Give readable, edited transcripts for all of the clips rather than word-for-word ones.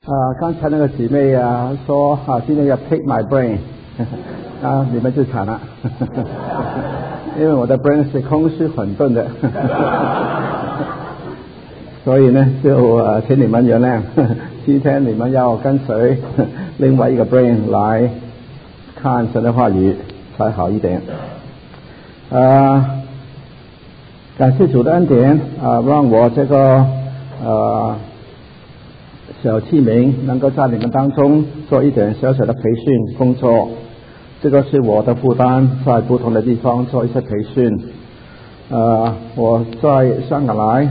刚才那个姐妹说今天要 pick my brain 你们就惨了因为我的 brain 是空虚混沌的所以呢就请你们原谅今天你们要跟随另外一个 brain 来看神的话语才好一点。感谢主的恩典让我这个小器皿能够在你们当中做一点小小的培训工作，这个是我的负担，在不同的地方做一些培训。我在香港来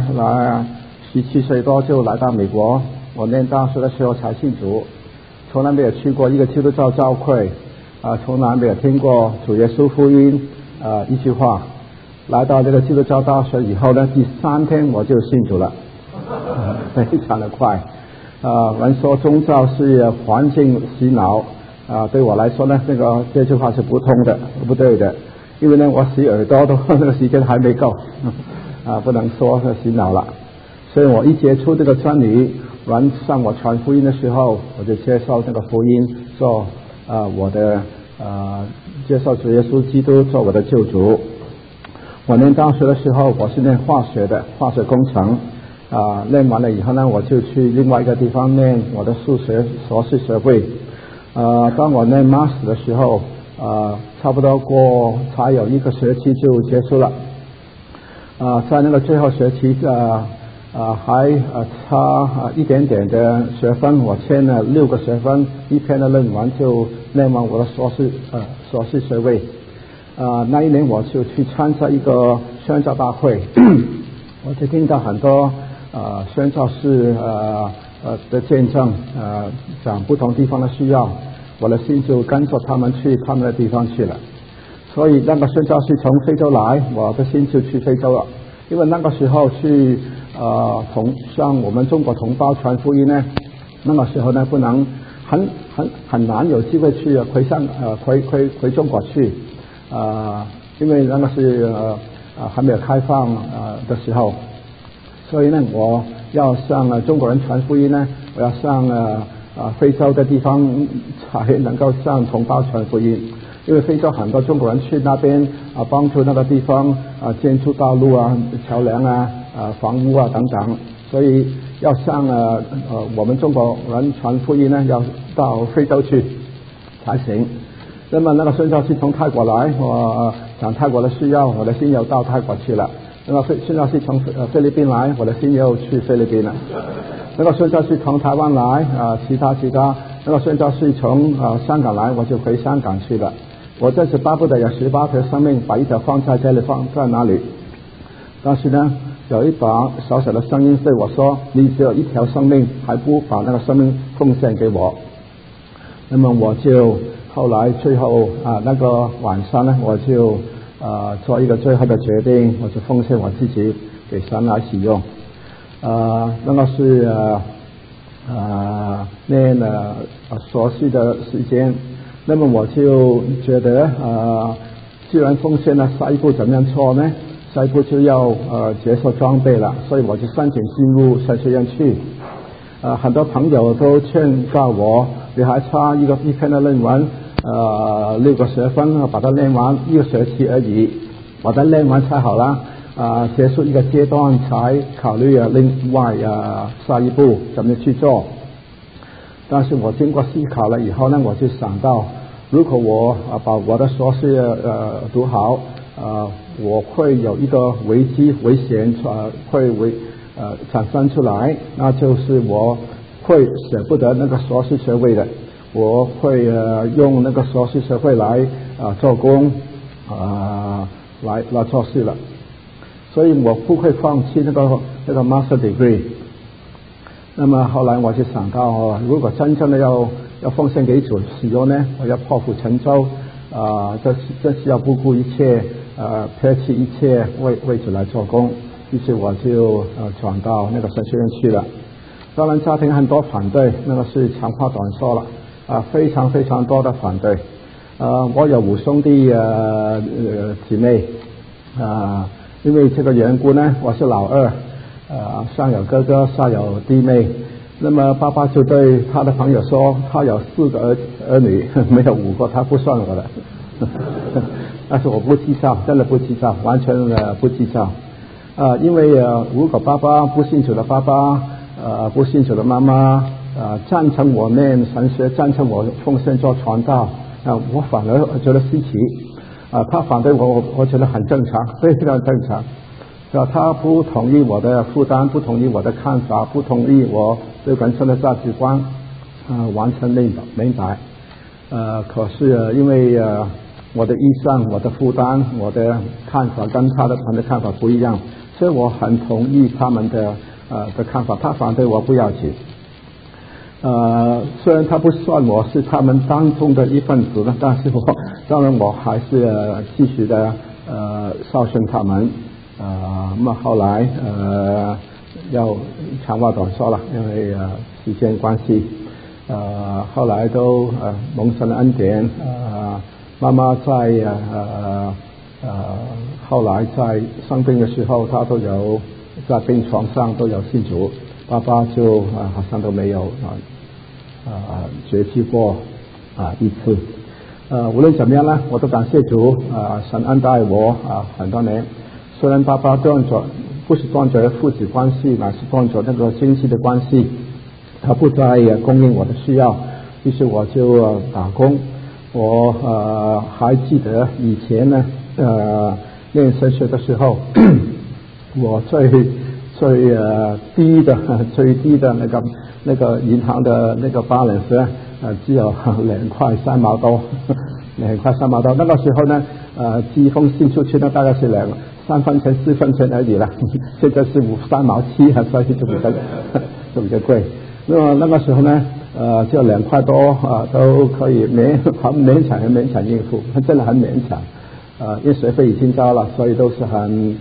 17岁多就来到美国，我念大学的时候才信主，从来没有去过一个基督教教会，从来没有听过主耶稣福音一句话。来到这个基督教大学以后呢，第3天我就信主了，非常的快。人说宗教是环境洗脑对我来说呢，这句话是不通的，不对的，因为呢我洗耳朵都那个时间还没够不能说洗脑了。所以我一接触这个真理，人向我传福音的时候，我就接受这个福音，做我的接受主耶稣基督做我的救主。我念大学的时候，我是念化学的，化学工程。念完了以后呢，我就去另外一个地方念我的硕士学位。当我念 Master 的时候，差不多才有1个学期就结束了。在那个最后学期还差一点点的学分，我签了6个学分，1篇的论文就念完我的硕士学位。那一年我就去参加一个宣教大会我就听到很多宣教士的见证，讲不同地方的需要，我的心就跟着他们去他们的地方去了。所以那个宣教士从非洲来，我的心就去非洲了。因为那个时候去向我们中国同胞传福音呢，那个时候呢不能很难有机会去回中国去。因为那个是还没有开放的时候，所以呢我要向中国人传福音呢，我要向非洲的地方才能够向同胞传福音。因为非洲很多中国人去那边帮助那个地方建筑道路桥梁房屋等等，所以要向我们中国人传福音呢，要到非洲去才行。那么那个宣教士从泰国来，我讲泰国的需要，我的心又到泰国去了。那个宣教士从菲律宾来，我的心又去菲律宾了。那个宣教士从台湾来其他那个宣教士从香港来，我就回香港去了。我这是巴不得有18条生命，把一条放在这里，放在哪里？但是呢有一把小小的声音对我说，你只有1条生命，还不把那个生命奉献给我。那么我就后来最后那个晚上呢，我就做一个最后的决定，我就奉献我自己给神来使用。那个是念硕士的时间。那么我就觉得既然奉献了，下一步怎么样做呢？下一步就要接受装备了，所以我就申请进入神学院去。很多朋友都劝告我，你还差一篇的论文6个学分，把它念完1个学期而已，把它念完才好了。结束一个阶段才考虑另外下一步怎么去做。但是我经过思考了以后呢，我就想到，如果我把我的硕士读好，我会有一个危险会产生出来，那就是我会舍不得那个硕士学位的。我会用那个硕士学位来做工来做事了，所以我不会放弃那个 master degree。那么后来我就想到，如果真正的要奉献给主使用呢，我要破釜沉舟这是要不顾一切撇弃一切为主来做工。于是我就转到那个神学院去了。当然家庭很多反对，那个是长话短说了非常非常多的反对。我有5兄弟姐妹因为这个缘故呢，我是老二上有哥哥下有弟妹那么爸爸就对他的朋友说，他有4个儿女，没有5个，他不算我的。但是我不计较，真的不计较，完全不计较。因为如果爸爸不信主的爸爸，不信主的妈妈，赞成我念神学，赞成我奉献做传道，我反而觉得稀奇。他反对我觉得很正常，非常正常。他不同意我的负担，不同意我的看法，不同意我对人生的价值观，完全明白。可是因为我的意向、我的负担、我的看法跟他的看法不一样，所以我很同意他们的看法。他反对我不要紧。虽然他不算我是他们当中的一份子，但是当然我还是继续的孝顺他们。那么后来要长话短说了，因为时间关系，后来都蒙神的恩典，妈妈在后来在生病的时候，她都有在病床上都有信主，爸爸就好像都没有绝迹过一次。无论怎么样呢，我都感谢主，神恩待我很多年。虽然爸爸不是断绝父子关系，乃是断绝那个经济的关系，他不再供应我的需要，于是我就打工。我还记得以前呢，念神学的时候，我最低的那个银行的那个 balance 只有2块3毛多，2块3毛多。那个时候呢，寄一封信出去呢，大概是3分钱4分钱而已了，现在是3毛7，所以就比较贵。那么那个时候呢，就2块多都可以很勉强应付，真的很勉强。因为学费已经交了，所以都是很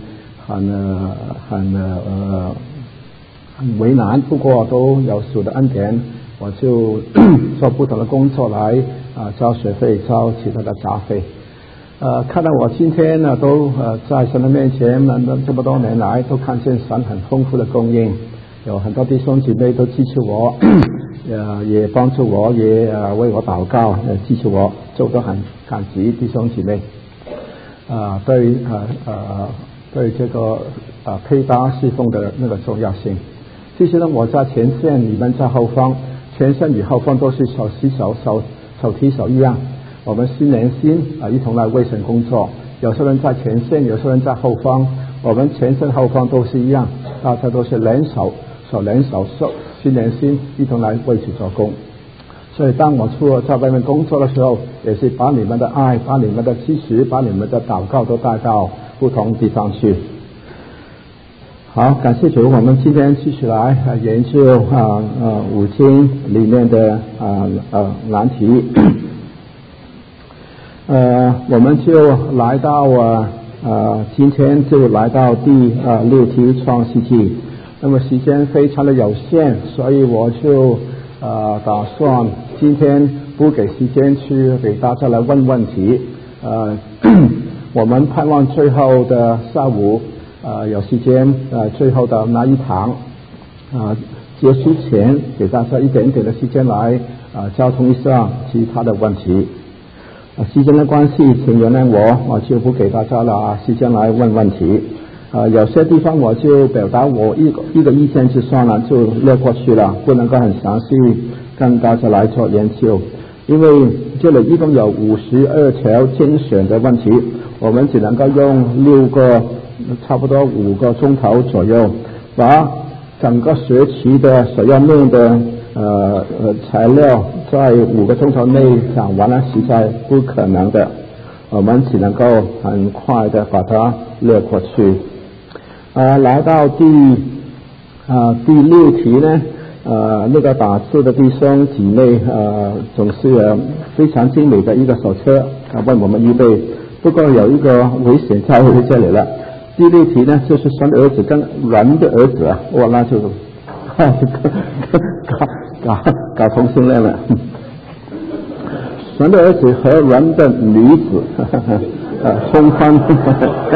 为难。不过都有主的恩典，我就做不同的工作来交学费，交其他的杂费。看到我今天呢，都在神的面前，这么多年来都看见神很丰富的供应，有很多弟兄姐妹都支持我，也帮助我，也为我祷告，支持我，这都很感激弟兄姐妹。对这个配搭侍奉的那个重要性。其实呢，我在前线，你们在后方，前线与后方都是手提手一样。我们心连心一同来为神工作。有些人在前线，有些人在后方，我们前线后方都是一样，大家都是手连手心连心一同来为主做工。所以当我在外面工作的时候，也是把你们的爱，把你们的支持，把你们的祷告都带到不同地方去。好，感谢主，我们今天继续来研究五经里面的难题。我们就来到今天就来到第6题创世纪。那么时间非常的有限，所以我就打算今天不给时间去给大家来问问题。我们盼望最后的下午有时间最后的那一堂结束前给大家一点点的时间来交通一下其他的问题。时间的关系，请原谅我就不给大家了时间来问问题。有些地方我就表达我一个意见就算了，就略过去了，不能够很详细跟大家来做研究。因为这里一共有52条精选的问题，我们只能够用差不多5个钟头左右，把整个学期的所要念的材料在5个钟头内讲完了，实在不可能的，我们只能够很快的把它略过去。来到第6题呢，那个打字的弟兄姐妹总是非常精美的一个手册为我们预备。不过有一个危险在这里了。第6题呢，就是神的儿子跟人的儿子那就搞同性恋了。神的儿子和人的女子通婚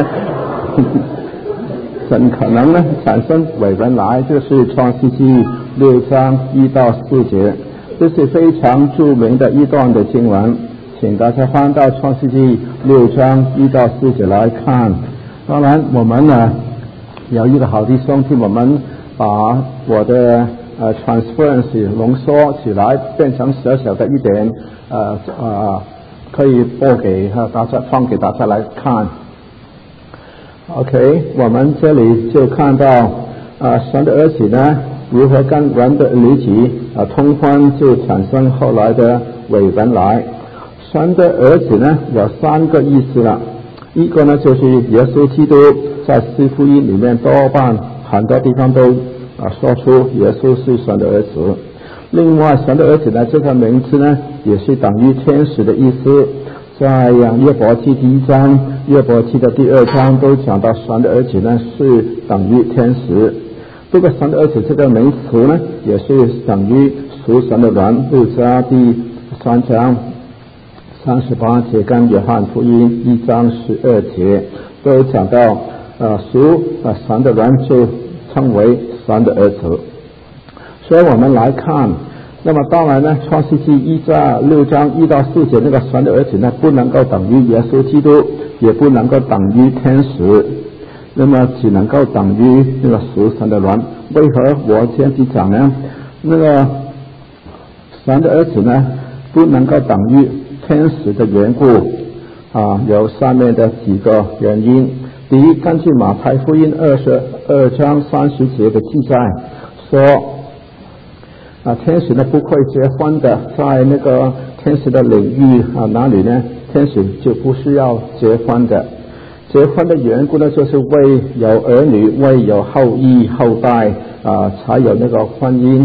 怎可能呢？产生伟人来，这是创世纪 6章1到4节，这是非常著名的一段的经文，请大家翻到创世纪6章1到4节来看。当然我们呢有一个好弟兄替我们把我的transparency 浓缩起来，变成小小的一点可以播给大家，放给大家来看。OK， 我们这里就看到神的儿子呢如何跟人的离奇通婚，就产生后来的伟人来。神的儿子呢有3个意思了，一个呢就是耶稣基督，在四福音里面多半很多地方都说出耶稣是神的儿子。另外神的儿子呢这个名字呢也是等于天使的意思，在约伯记第1章、约伯记的第2章都讲到神的儿子呢是等于天使。这个神的儿子这个名词呢也是等于属神的人，路加第3章38节跟约翰福音1章12节都讲到属神的人就称为神的儿子。所以我们来看，那么当然呢创世纪6章1到4节那个神的儿子呢不能够等于耶稣基督，也不能够等于天使，那么只能够等于那个属神的人。为何我这样子讲呢？那个神的儿子呢不能够等于天使的缘故有下面的几个原因。第一，根据马太福音22章30节的记载说天使呢不会结婚的，在那个天使的领域哪里呢天使就不需要结婚的。结婚的缘故呢就是为有儿女，为有后裔后代才有那个婚姻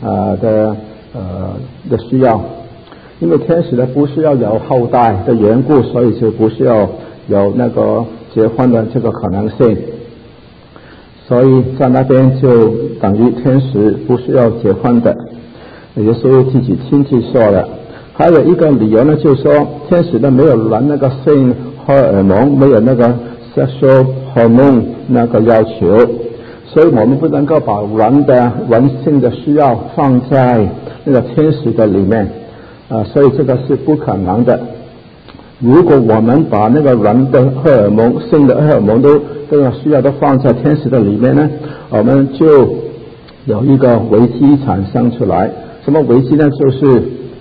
的需要。因为天使呢不需要有后代的缘故，所以就不需要有那个结婚的这个可能性，所以在那边就等于天使不需要结婚的，耶稣自己亲自说了。还有一个理由呢就是说天使呢没有人那个性荷尔蒙，没有那个 sexual hormone 那个要求，所以我们不能够把人的人性的需要放在那个天使的里面所以这个是不可能的。如果我们把那个人的荷尔蒙，性的荷尔蒙都这个需要都放在天使的里面呢，我们就有一个危机产生出来。什么危机呢？就是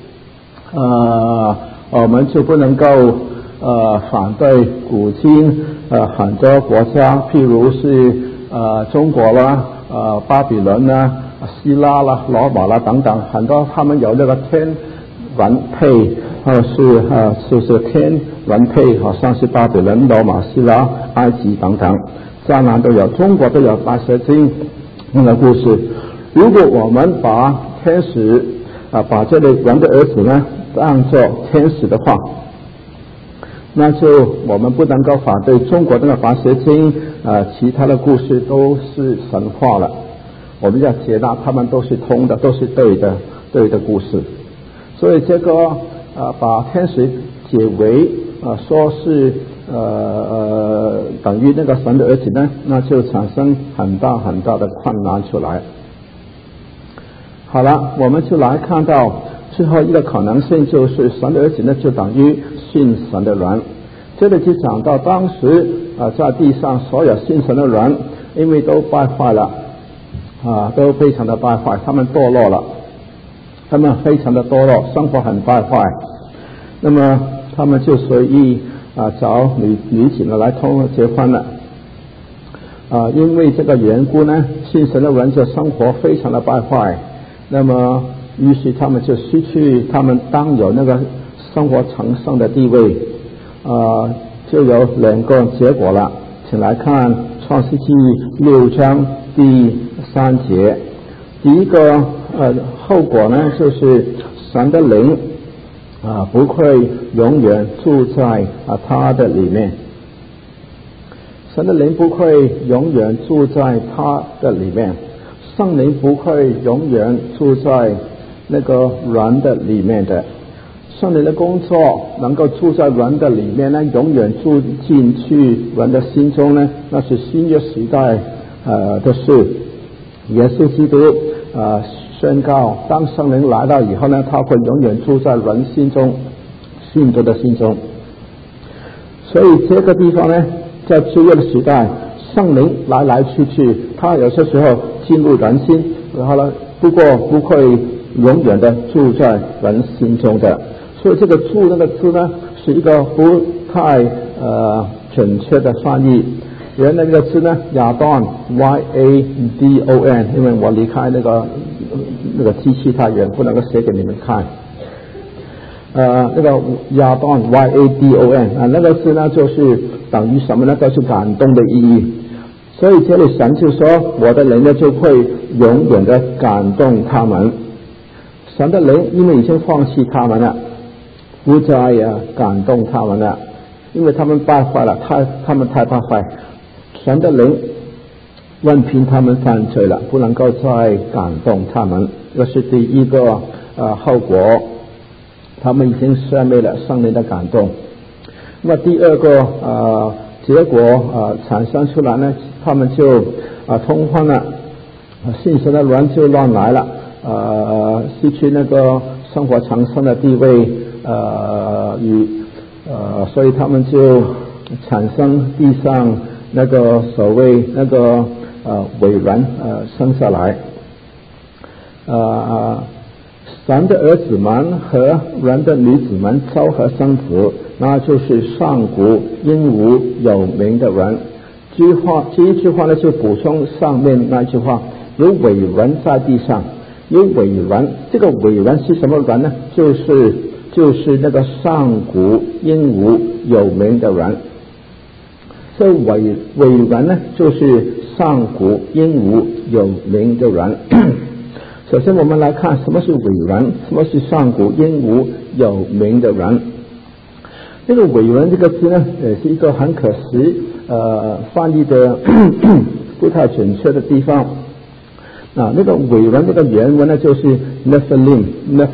我们就不能够反对古今很多国家，譬如是中国啦、巴比伦啦、希腊啦、罗马啦等等，很多他们有那个天人配是天人配，好像是巴比伦、罗马、希腊、埃及等等，当然都有，中国都有白蛇精那个故事。如果我们把天使把这类人的儿子呢当作天使的话，那就我们不能够反对中国那个白蛇精其他的故事都是神话了，我们要接纳他们都是通的，都是对的故事。所以这个把天使解为说是等于那个神的儿子呢，那就产生很大很大的困难出来。好了，我们就来看到最后一个可能性，就是神的儿子呢就等于信神的人。这里就讲到当时在地上所有信神的人，因为都败坏了都非常的败坏，他们堕落了，他们非常的堕落，生活很败坏，那么他们就随意找女子来结婚了因为这个缘故呢，信神的人就生活非常的败坏，那么于是他们就失去他们当有那个生活成圣的地位就有2个结果了。请来看创世纪6章第3节。第一个后果呢，就是神的灵不会永远住在他的里面，神的灵不会永远住在他的里面，圣灵不会永远住在那个人的里面的。圣灵的工作能够住在人的里面呢，永远住进去人的心中呢，那是新约时代的事。耶稣基督宣告，当圣灵来到以后呢，他会永远住在人心中，信徒的心中。所以这个地方呢，在旧约的时代，圣灵来来去去，他有些时候进入人心，然后呢，不过不会永远的住在人心中的。所以这个住那个字呢，是一个不太准确的翻译。原来那个字呢，亚当 Y-A-D-O-N， 因为我离开那个机器太远，不能够写给你们看。那个亚当 Y-A-D-O-N 那个字呢，就是等于什么呢？就是感动的意义。所以这里神就说，我的灵呢就会永远的感动他们。神的灵因为已经放弃他们了，不再感动他们了，因为他们败坏了，他们太败坏。神的灵任凭他们犯罪了，不能够再感动他们，这是第一个后果。他们已经消灭了圣灵的感动。那么第二个结果产生出来呢，他们就通婚了，信神的人就乱来了，失去那个生活长生的地位，所以他们就产生地上那个所谓那个伟人生下来。神的儿子们和人的女子们昭和生子，那就是上古英武有名的人。这一句话呢，就补充上面那句话，有伟人在地上。有伟人，这个伟人是什么人呢？就是那个上古英武有名的人。这伟人呢，就是上古英武有名的人。首先我们来看什么是伟人，什么是上古英武有名的人。这个伟人这个字呢，是一个很可惜翻译的不太准确的地方。那个伟人这个原文呢，就是 Nephilim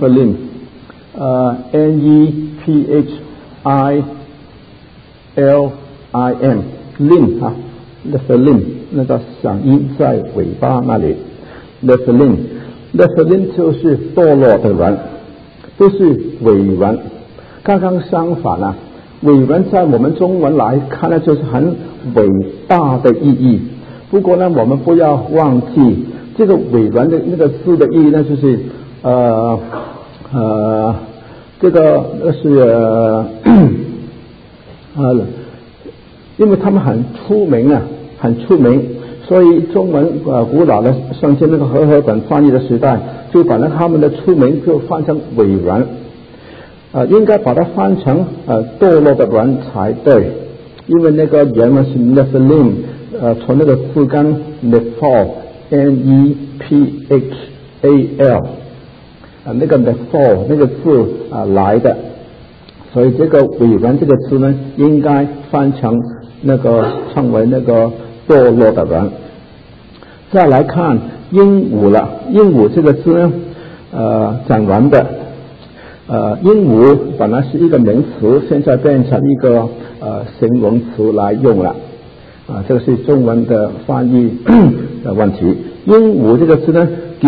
Nephilim Nephilim 那个响音在尾巴那里。Nephilim 就是堕落的人，不是伟人。刚刚相反啊，伟人在我们中文来看呢，就是很伟大的意义。不过呢，我们不要忘记这个伟人的那个字的意义呢，就是这个是因为他们很出名啊，很出名，所以中文古老的圣经那个和合本翻译的时代，就把他们的出名就翻成伟人，应该把它翻成堕落的人才对，因为那个原文是 Nephilim， 从那个字根 Nephal N-E-P-H-A-L， 那个 Nephal 那个字来的，所以这个伟人这个字呢，应该翻成称为那个堕落的人。再来看鹦鹉了，鹦鹉这个字呢，讲完的，鹦鹉本来是一个名词，现在变成一个形容词来用了，这个是中文的翻译的问题。鹦鹉这个字呢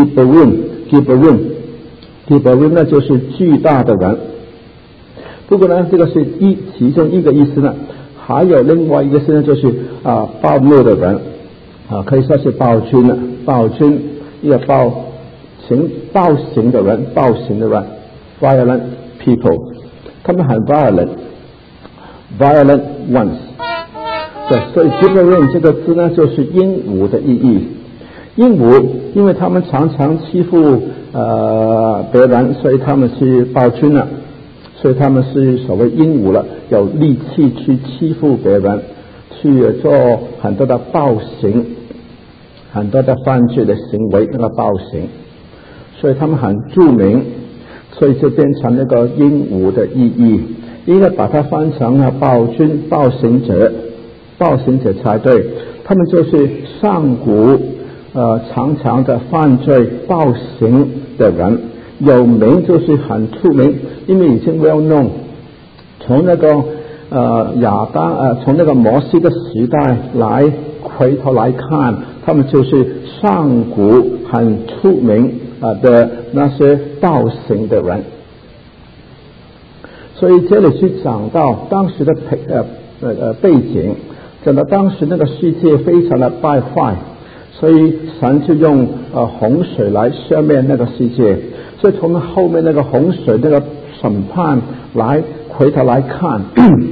Gibberim 呢就是巨大的人。不过呢，这个是其中一个意思呢，还有另外一个意思呢，就是暴怒的人，可以说是暴君了，暴君一个暴行的人 ，violent people， 他们很 violent ones。对，所以 Gibberim 这个字呢，就是鹦鹉的意义。鹦鹉因为他们常常欺负别人，所以他们是暴君了。所以他们是所谓鹦鹉了，有力气去欺负别人，去做很多的暴行，很多的犯罪的行为，那个暴行，所以他们很著名，所以就变成那个鹦鹉的意义，应该把它翻成暴君、暴行者才对。他们就是上古常常的犯罪暴行的人。有名就是很出名，因为已经 well known。从那个从那个摩西的时代来回头来看，他们就是上古很出名的那些道行的人。所以这里去讲到当时的背景，讲到当时那个世界非常的败坏，所以神就用洪水来消灭那个世界。所以从后面那个洪水那个审判来回头来看，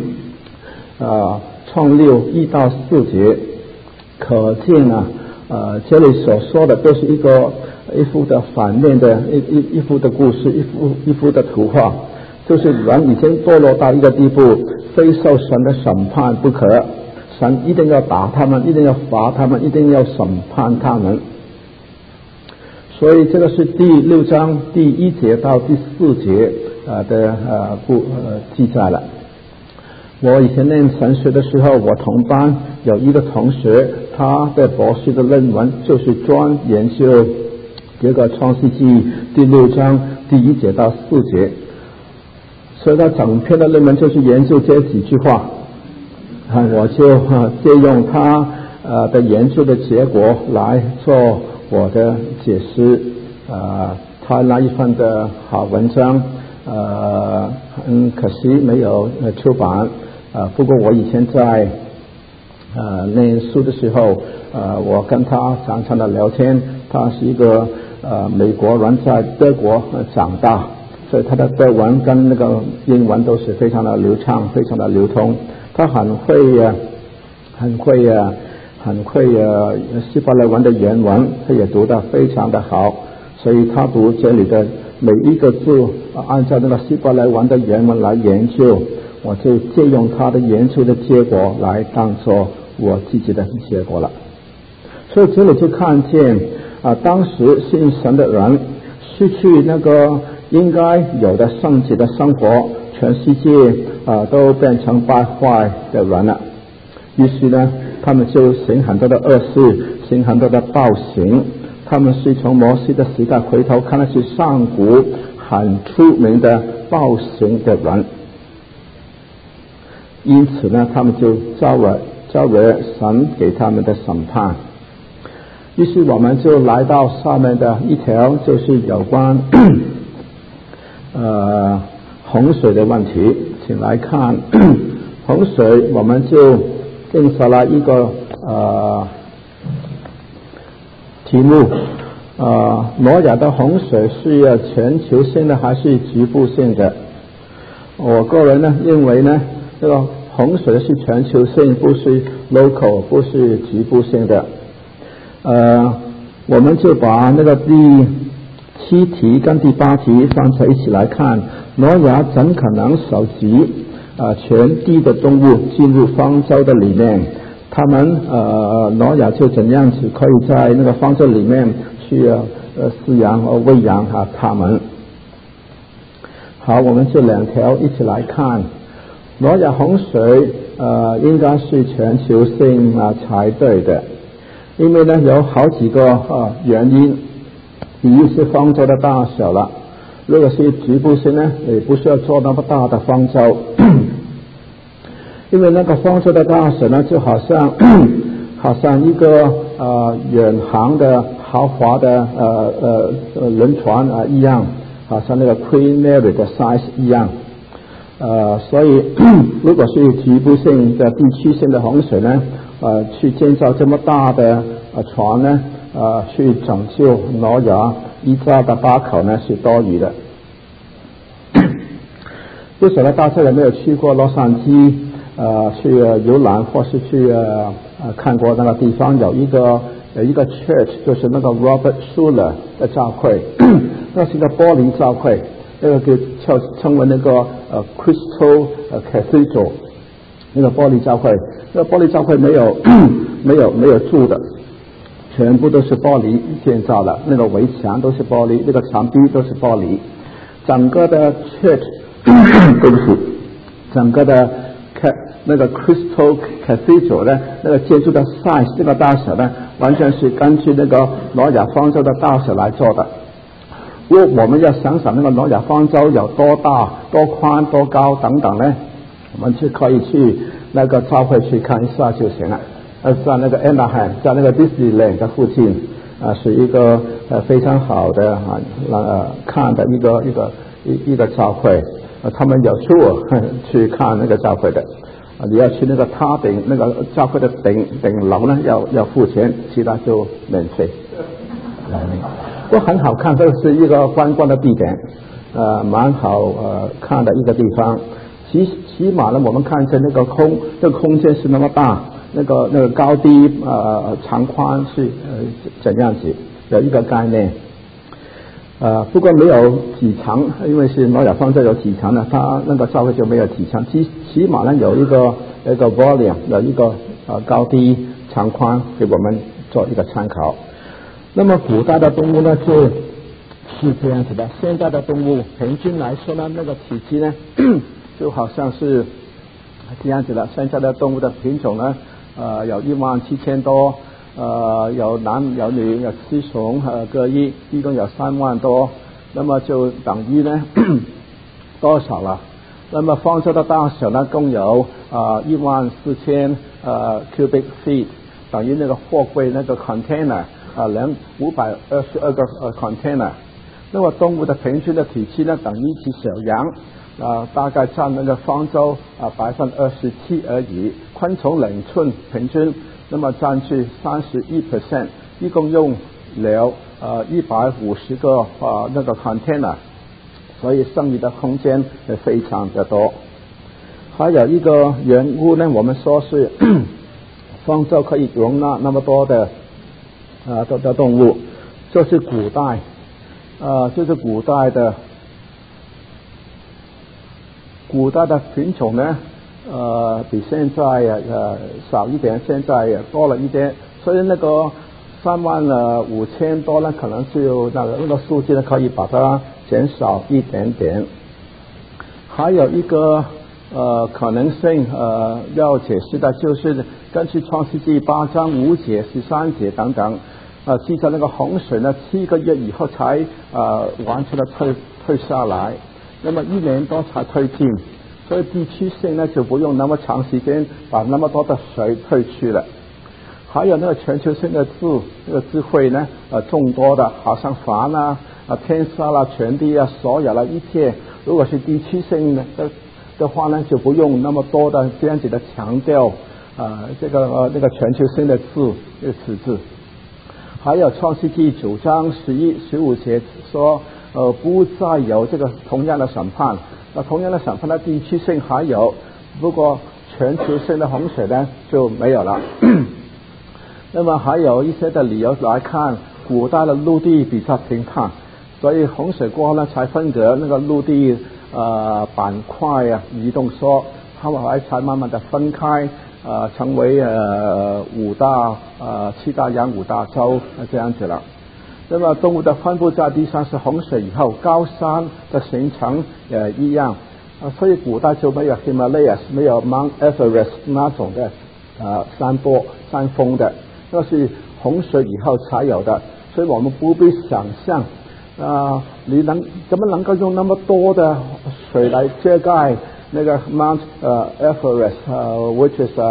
创六1到4节，可见这里所说的都是一幅的反面的一幅的故事，一幅的图画，就是人已经堕落到一个地步，非受神的审判不可，神一定要打他们，一定要罚他们，一定要审判他们。所以这个是第6章第1节到第4节的记载了。我以前念神学的时候，我同班有一个同学，他的博士的论文就是专研究这个创世纪第6章第1节到4节，所以他整篇的论文就是研究这几句话，我就借用他的研究的结果来做我的解释。他那一份的好文章很可惜没有出版，不过我以前在念书的时候，我跟他常常的聊天，他是一个美国人，在德国长大，所以他的德文跟那个英文都是非常的流畅，非常的流通。他很会希伯来文的原文，他也读得非常的好，所以他读这里的每一个字按照那个希伯来文的原文来研究，我就借用他的研究的结果来当作我自己的结果了。所以这里就看见当时信神的人失去那个应该有的圣洁的生活，全世界都变成败坏的人了。于是呢，他们就行很多的恶事，行很多的暴行。他们是从摩西的时代回头看，那是上古很出名的暴行的人，因此呢，他们就招惹神给他们的审判。于是我们就来到下面的一条，就是有关洪水的问题。请来看洪水，我们就定下来一个题目，挪亚的洪水是全球性的还是局部性的？我个人呢认为呢，这个洪水是全球性，不是 local， 不是局部性的。我们就把那个第7题跟第8题放在一起来看。挪亚怎可能收集全地的动物进入方舟的里面？他们挪亚就怎样子可以在那个方舟里面去饲养和喂养他们。好，我们这2条一起来看。挪亚洪水应该是全球性才对的，因为呢有好几个原因。第一是方舟的大小了，如果是局部性呢，也不需要做那么大的方舟，因为那个方舟的大小呢，就好像一个远航的豪华的轮船一样，好像那个 Queen Mary 的 size 一样。所以如果是局部性的地区性的洪水呢，去建造这么大的船呢，去拯救挪亚一家的8口呢，是多余的。不晓得大家有没有去过洛杉矶去游览，或是去看过那个地方，有一个 church， 就是那个 Robert Schuller 的教会，那是一个玻璃教会，那个称为那个Crystal Cathedral， 那个玻璃教会。那个玻璃教会没有住的，全部都是玻璃建造的，那个围墙都是玻璃，那个墙壁都是玻璃，整个的 church 对不起，整个的那个 Crystal Cathedral 呢，那个建筑的 size 这个大小呢，完全是根据那个挪亚方舟的大小来做的。如果我们要想想那个挪亚方舟有多大、多宽、多高等等呢，我们就可以去那个教会去看一下就行了。在那个 Anaheim， 在那个 Disneyland 的附近是一个非常好的看的一个教会，他们有书去看那个教会的，你要去那个塔顶那个教会的顶楼呢要付钱，其他就免费。都很好看，这是一个观光的地点，蛮好看的一个地方。起码呢，我们看见那个空间是那么大，那个高低长宽是怎样子，有一个概念。不过没有几层，因为是挪亚方舟有几层呢，它那个教会就没有几层，起码呢有一个 volume， 有一个高低长宽给我们做一个参考。那么古代的动物呢是这样子的，现在的动物平均来说呢，那个体积呢就好像是这样子的。现在的动物的品种呢有17000多，有男有女有雌雄各一共有3万多，那么就等于呢多少了？那么方舟的大小呢共有14000cubic feet， 等于那个货柜那个 container。522个container， 那么动物的平均的体积呢，等于一只小羊，大概占那个方舟27%而已。昆虫2寸平均，那么占据31%，一共用了150个那个 container， 所以剩余的空间也非常的多。还有一个缘故呢，我们说是方舟可以容纳那么多的动物，就是古代品种呢比现在少一点，现在多了一点，所以那个35000多呢，可能就那个数据呢可以把它减少一点点。还有一个可能性要解释的就是根据创世纪8章5节13节等等记载那个洪水呢7个月以后才完全的退下来，那么1年多才退尽，所以地区性呢就不用那么长时间把那么多的水退去了。还有那个全球性的那个智慧呢众多的，好像凡天沙啦全地所有一切，如果是地区性的话呢，就不用那么多的这样子的强调这个那个全球性的这个词字。还有创世纪9章11、15节说不再有这个同样的审判，同样的审判的地区性还有，不过全球性的洪水呢就没有了。那么还有一些的理由来看，古代的陆地比较平坦，所以洪水过后呢才分隔那个陆地板块移动，说他们才慢慢的分开成为7大洋5大洲这样子了。那么动物的分布在地上是洪水以后高山的形成一样所以古代就没有 Himalayas， 没有 Mount Everest 那种的山峰的，那是洪水以后才有的。所以我们不必想象你怎么能够用那么多的水来遮盖那个 Mount Everest which is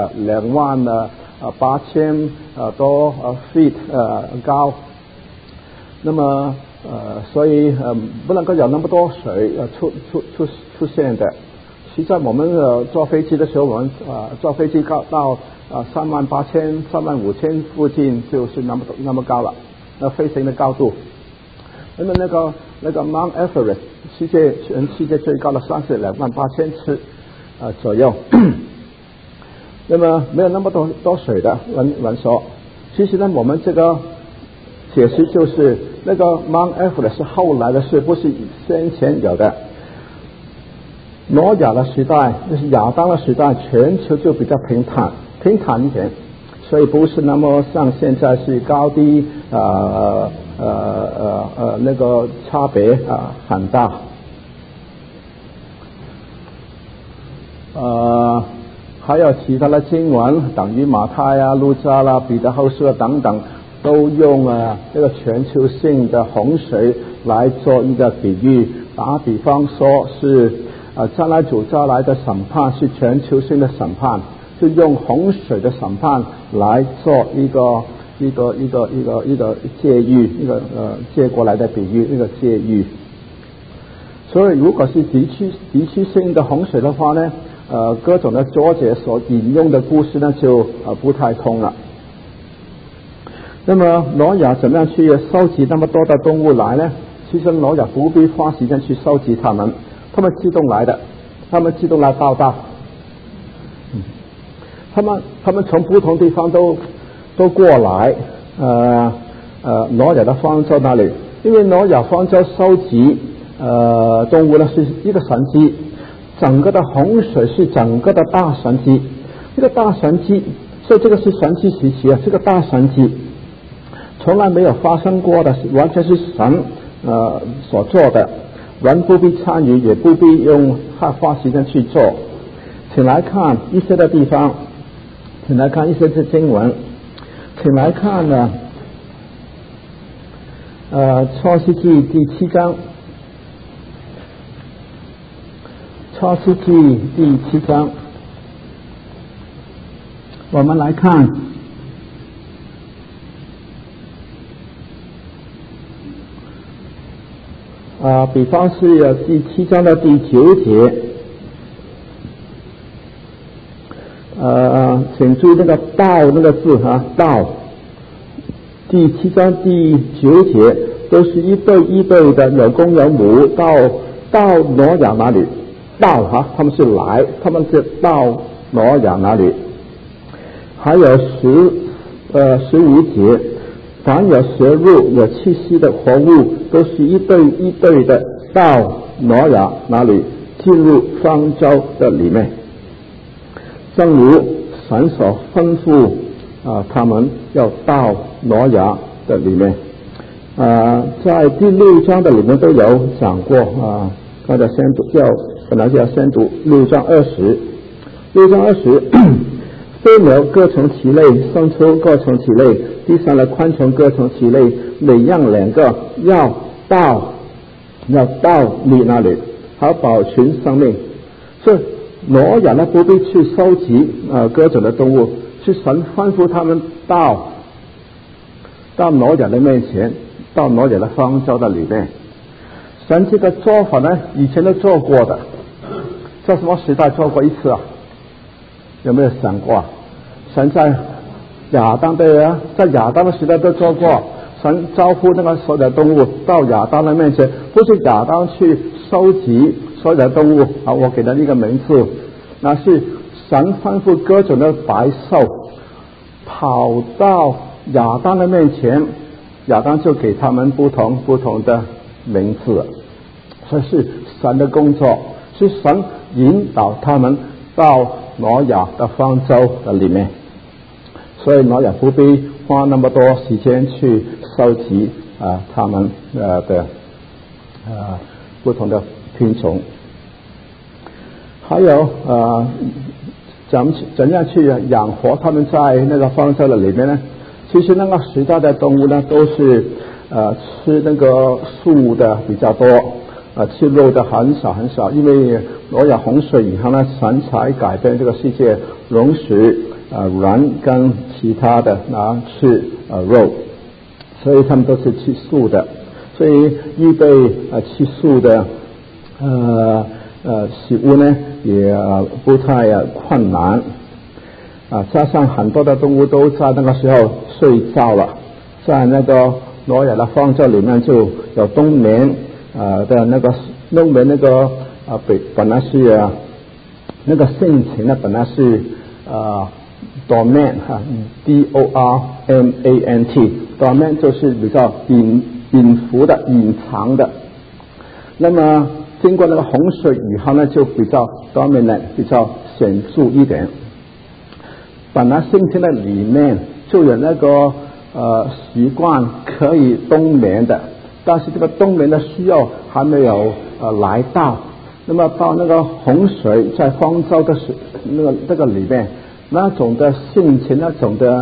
28000多feet 高，那么所以不能够有那么多水出现的。实在我们坐飞机的时候，我们坐飞机到38000、35000附近就是那么高了，那飞行的高度。那么那个 Mount Everest 全世界最高的山是28000尺左右。那么没有那么多水的人说，其实呢我们这个解释就是那个 Mount Everest 是后来的事，不是先前有的。挪亚的时代就是亚当的时代，全球就比较平坦一点，所以不是那么像现在是高低那个差别很大。还有其他的经文，等于马太路加啦、彼得后书等等，都用这个全球性的洪水来做一个比喻。打比方说是将来主将来的审判是全球性的审判，就用洪水的审判来做一个一个借喻，借过来的比喻，一个借喻。所以如果是地区性的洪水的话呢，各种的作者所引用的故事呢就不太通了。那么挪亚怎么样去收集那么多的动物来呢？其实挪亚不必花时间去收集它们自动来的，他们自动来报道。他们从不同地方都过来，挪亚的方舟那里，因为挪亚方舟收集动物呢是一个神迹，整个的洪水是整个的大神迹，这个大神迹，所以这个是神迹时期啊，这个大神迹从来没有发生过的，完全是神所做的，人不必参与，也不必花时间去做。请来看一些的地方，请来看一些的经文，请来看呢创世纪第7章，创世纪第7章，我们来看比方是第7章的第9节，请注意那个道那个字道，第7章第9节都是一对一对的，有公有母，到挪亚那里，他们是来，他们是到挪亚那里。还有15节，凡有蛇入有气息的活物，都是一对一对的到挪亚那里，进入方舟的里面，正如神所吩咐他们要到挪亚的里面。在第6章的里面都有讲过大家本来就要先读6章20，飞牛各从其类，牲畜各从其类，地上的昆虫各从其类，每样2个，要到你那里，好保存生命。所以挪亚呢不必去收集各种的动物，是神吩咐他们到挪亚的面前，到挪亚的方舟的里面。神这个做法呢以前都做过的，在什么时代做过一次啊？有没有想过神在亚当的时代都做过，神招呼那个所有的动物到亚当的面前，不是亚当去收集所有的动物我给他一个名字，那是神吩咐各种的百兽跑到亚当的面前，亚当就给他们不同的名字。所以是神的工作，是神引导他们到挪亚的方舟的里面，所以挪亚不必花那么多时间去收集他们的不同的品种。还有怎样去养活他们在那个方舟的里面呢？其实那个时代的动物呢都是吃那个素的比较多，吃肉的很少，因为挪亚洪水以后呢，神才改变这个世界，容许人跟其他的吃肉，所以他们都是吃素的，所以预备吃素的食物呢也不太困难加上很多的动物都在那个时候睡觉了，在那个挪亚的方舟里面就有冬眠的那个冬眠那个本来是那个性情呢本来是dormant D-O-R-M-A-N-T dormant 就是比较隐伏的隐藏的，那么经过那个洪水以后呢就比较 dominant 比较显著一点，本来性情的里面就有那个习惯可以冬眠的，但是这个冬眠的需要还没有来到，那么到那个洪水在方舟的那个里面，那种的性情那种的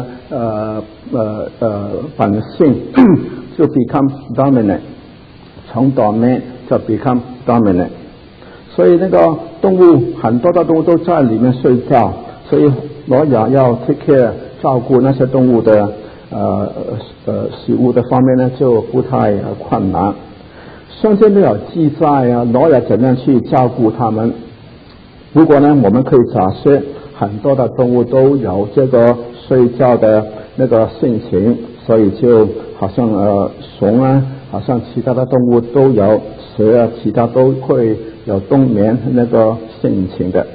本性就 become dominant， 从 dormant 就 become dominant， 所以那个动物很多的动物都在里面睡觉，所以挪亚要 take care 照顾那些动物的食物的方面呢就不太困难。圣经没有记载挪亚怎样去照顾他们。不过呢，我们可以假设很多的动物都有这个睡觉的那个性情，所以就好像熊好像其他的动物都有，蛇其他都会有冬眠那个性情的。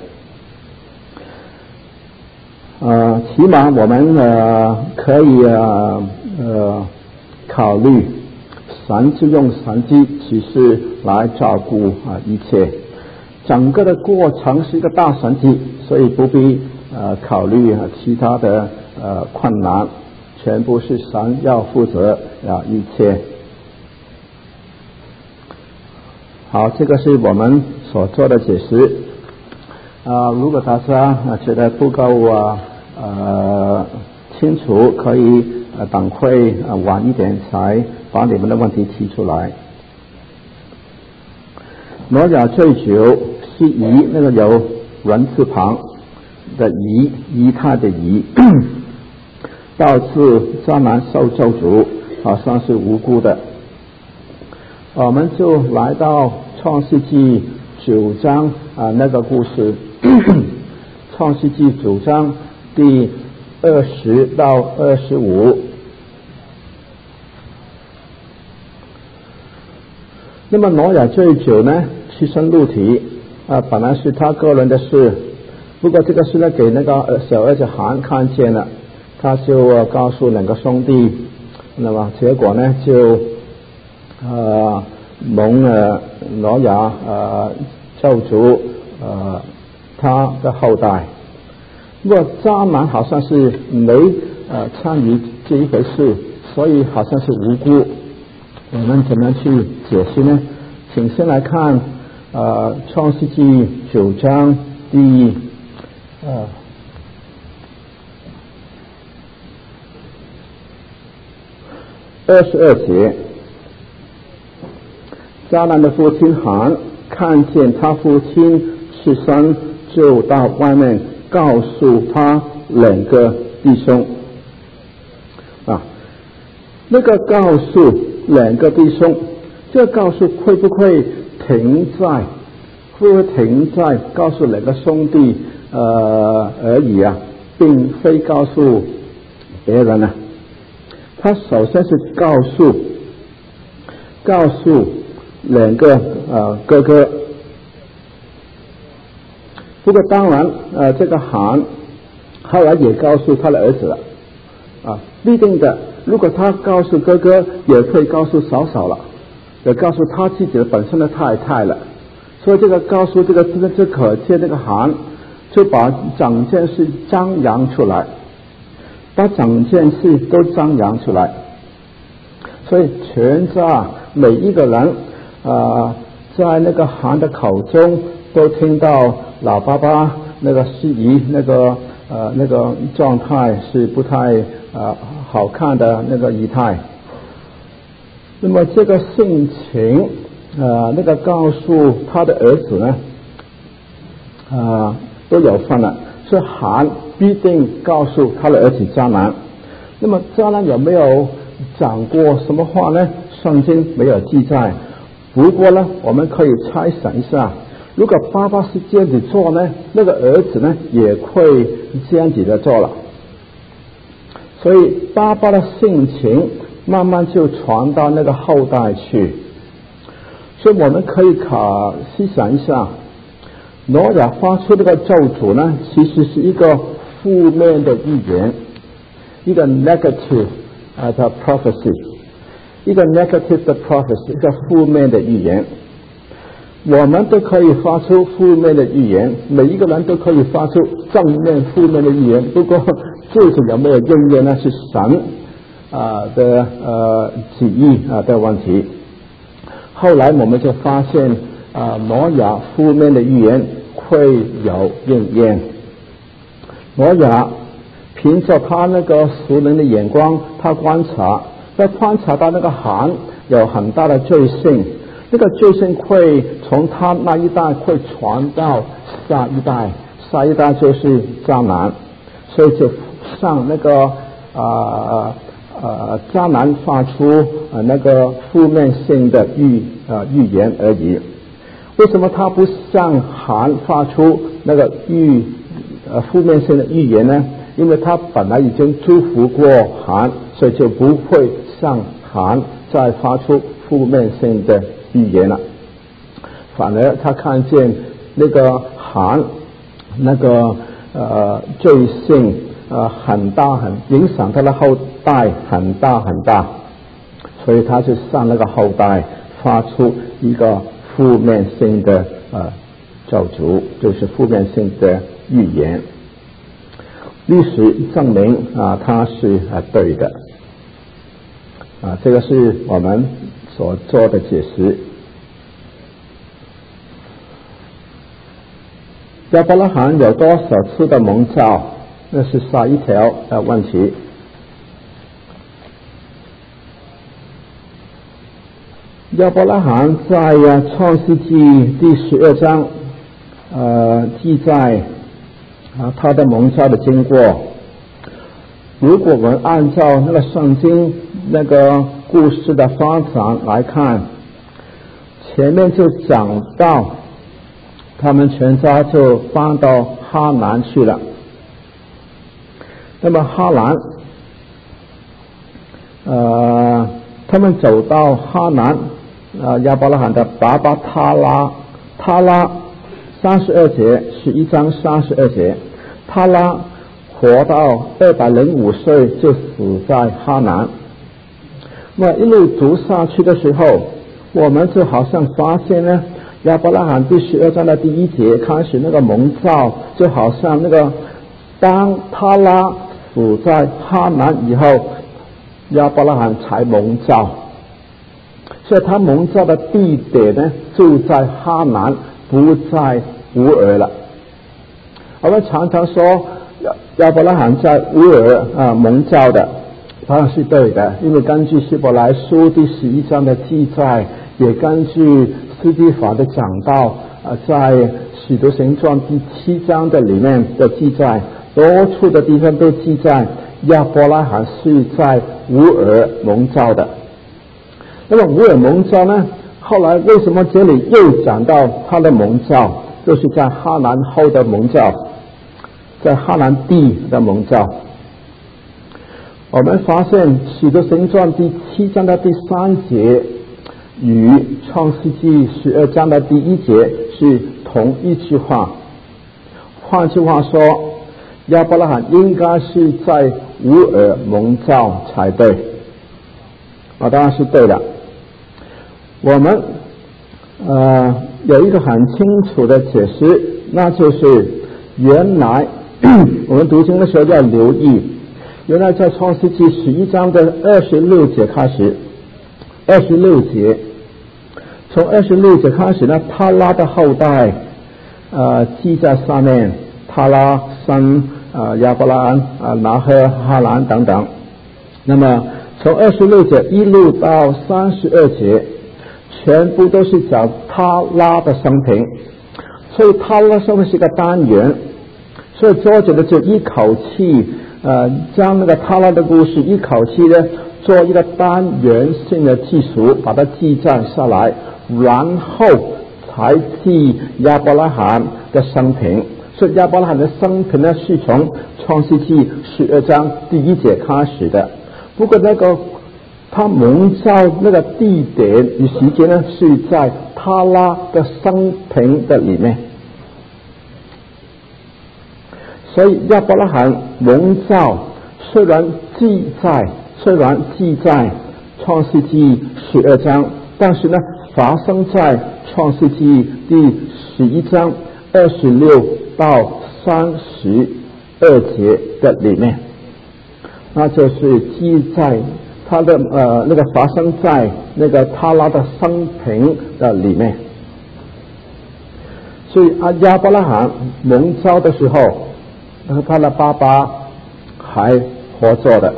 起码我们可以考虑神就用神迹启示来照顾一切，整个的过程是一个大神迹，所以不必考虑其他的困难，全部是神要负责一切。好，这个是我们所做的解释。如果大家觉得不够清楚，可以等会晚一点才把你们的问题提出来。挪亚醉酒是仪，那个有人字旁的仪，仪态的仪，导致迦南受咒诅，好像是无辜的。我们就来到创世纪9章那个故事。创世纪9章第20到25。那么挪亚醉酒呢，牺牲肉体本来是他个人的事，不过这个事呢给那个小儿子韩看见了，他就告诉两个兄弟，那么结果呢就蒙挪亚咒诅他的后代。不过迦南好像是没参与这一回事，所以好像是无辜。我们怎么去解释呢？请先来看创世纪9章第22节。迦南的父亲韩看见他父亲是生，就到外面告诉他两个弟兄那个告诉两个弟兄，这个告诉会不会停在告诉两个兄弟而已并非告诉别人他首先是告诉两个哥哥。不过当然这个韩后来也告诉他的儿子了必定的，如果他告诉哥哥，也可以告诉嫂嫂了，也告诉他自己的本身的太太了。所以这个告诉这可见这个韩就把整件事张扬出来，把整件事都张扬出来。所以全家每一个人在那个韩的口中都听到老爸爸那个司仪那个状态是不太好看的那个仪态。那么这个性情那个告诉他的儿子呢都有份了，所以韩必定告诉他的儿子迦南。那么迦南有没有讲过什么话呢？圣经没有记载，不过呢我们可以猜想一下，如果爸爸是这样子做呢，那个儿子呢也会这样子的做了。所以爸爸的性情慢慢就传到那个后代去。所以我们可以思想一下，挪亚发出这个咒诅呢，其实是一个负面的预言，一个 negative 的 prophecy， 一个 negative 的 prophecy， 一个负面的预言。我们都可以发出负面的预言，每一个人都可以发出正面负面的预言，不过究竟有没有应验呢，是神的旨意的问题。后来我们就发现挪亚负面的预言会有应验。挪亚凭着他那个属灵的眼光，他观察到那个韩有很大的罪性，这个罪性会从他那一代会传到下一代，下一代就是迦南，所以就像那个迦南发出那个负面性的预言而已。为什么他不向韩发出那个负面性的预言呢？因为他本来已经祝福过韩，所以就不会向韩再发出负面性的预言了。反而他看见那个韩那个罪性很大，影响他的后代很大，所以他就向那个后代发出一个负面性的咒诅，就是负面性的预言。历史证明他是对的这个是我们所做的解释。亚伯拉罕有多少次的蒙召？那是下一条问题。亚伯拉罕在创世纪第12章记载他的蒙召的经过。如果我们按照那个圣经那个故事的发展来看，前面就讲到他们全家就搬到哈兰去了。那么哈兰他们走到哈兰亚伯拉罕的爸爸他拉32节11章32节，他拉活到205岁就死在哈兰。那么一路读下去的时候，我们就好像发现呢，亚伯拉罕第12章的第1节开始那个蒙召，就好像那个当他拉死在哈兰以后，亚伯拉罕才蒙召，所以他蒙召的地点呢就在哈兰，不在乌尔了。我们常常说亚伯拉罕在乌尔蒙召的，当然是对的，因为根据希伯来书第11章的记载，也根据司提反的讲道在使徒行传第7章的里面的记载，多处的地方都记载亚伯拉罕是在乌尔蒙召的。那么乌尔蒙召呢，后来为什么这里又讲到他的蒙召，就是在哈兰后的蒙召，在哈兰地的蒙召。我们发现使徒行传第7章的第3节与创世纪12章的第1节是同一句话。换句话说，亚伯拉罕应该是在乌尔蒙召才对当然是对的。我们有一个很清楚的解释，那就是原来我们读经的时候要留意，原来在创世纪11章的26节开始，26节从26节开始呢，他拉的后代记在上面，他拉生亚伯拉罕拿赫哈兰等等。那么从26节一路到32节全部都是讲他拉的生平，所以他拉生平是一个单元，所以作者呢就一口气将那个他拉的故事一口气呢做一个单元性的记述，把它记载下来，然后才记亚伯拉罕的生平。所以亚伯拉罕的生平呢是从创世纪12章第1节开始的。不过那个他蒙召那个地点与时间呢是在他拉的生平的里面。所以亚伯拉罕蒙召虽然记在创世纪12章，但是呢发生在创世纪第11章26到32节的里面，那就是记在他的那个发生在那个他拉的生平的里面。所以亚伯拉罕蒙召的时候，他的爸爸还活着的，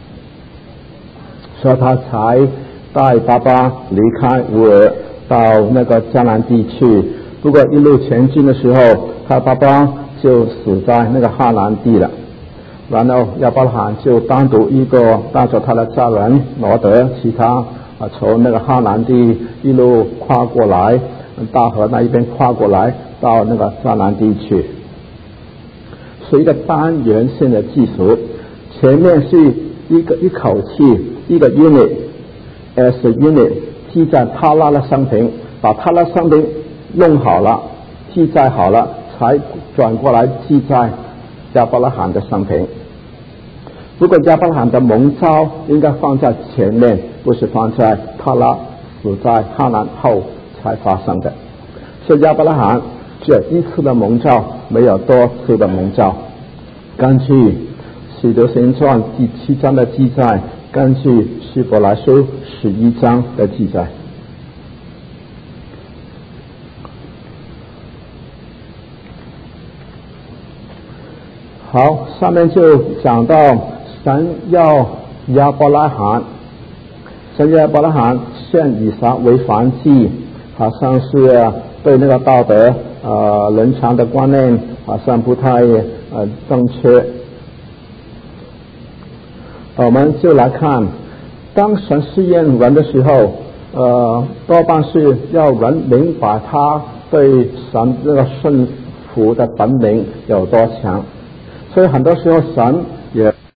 所以他才带爸爸离开乌尔到那个迦南地去。不过一路前进的时候，他爸爸就死在那个哈兰地了。 然后亚伯拉罕就单独一个带着他的家人罗德，其他从那个哈兰地一路跨过来，大河那一边跨过来到那个迦南地去，是一个单元性的技术。前面是一口气一个 unit as a unit 记在他拉的生平，把他的生平弄好了，记载好了，才转过来记载亚伯拉罕的生平。如果亚伯拉罕的蒙召应该放在前面，不是放在他拉死在哈兰后才发生的。所以亚伯拉罕只有一次的蒙召，没有多次的蒙召。根据使徒行传第7章的记载，根据希伯来书11章的记载。好，上面就讲到神要亚伯拉罕献以撒为燔祭，好像是对那个道德人常的观念好像不太正确。我们就来看，当神试验人的时候，多半是要人明白他对神这个顺服的本领有多强，所以很多时候神也